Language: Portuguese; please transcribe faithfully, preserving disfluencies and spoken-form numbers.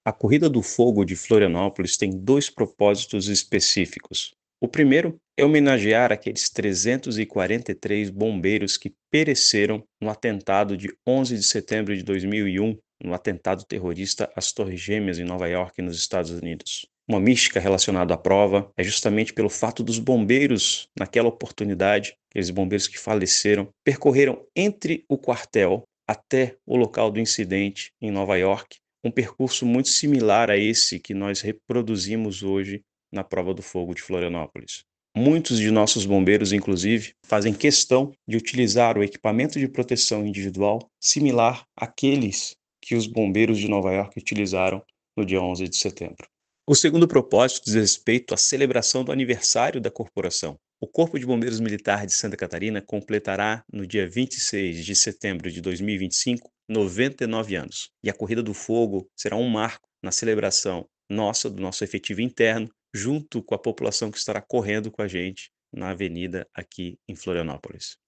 A Corrida do Fogo de Florianópolis tem dois propósitos específicos. O primeiro é homenagear aqueles trezentos e quarenta e três bombeiros que pereceram no atentado de onze de setembro de dois mil e um, no atentado terrorista às Torres Gêmeas em Nova York, nos Estados Unidos. Uma mística relacionada à prova é justamente pelo fato dos bombeiros, naquela oportunidade, aqueles bombeiros que faleceram, percorreram entre o quartel até o local do incidente em Nova York, um percurso muito similar a esse que nós reproduzimos hoje na Prova do Fogo de Florianópolis. Muitos de nossos bombeiros, inclusive, fazem questão de utilizar o equipamento de proteção individual similar àqueles que os bombeiros de Nova York utilizaram no dia onze de setembro. O segundo propósito diz respeito à celebração do aniversário da corporação. O Corpo de Bombeiros Militar de Santa Catarina completará, no dia vinte e seis de setembro de dois mil e vinte e cinco, noventa e nove anos. E a Corrida do Fogo será um marco na celebração nossa, do nosso efetivo interno, junto com a população que estará correndo com a gente na avenida aqui em Florianópolis.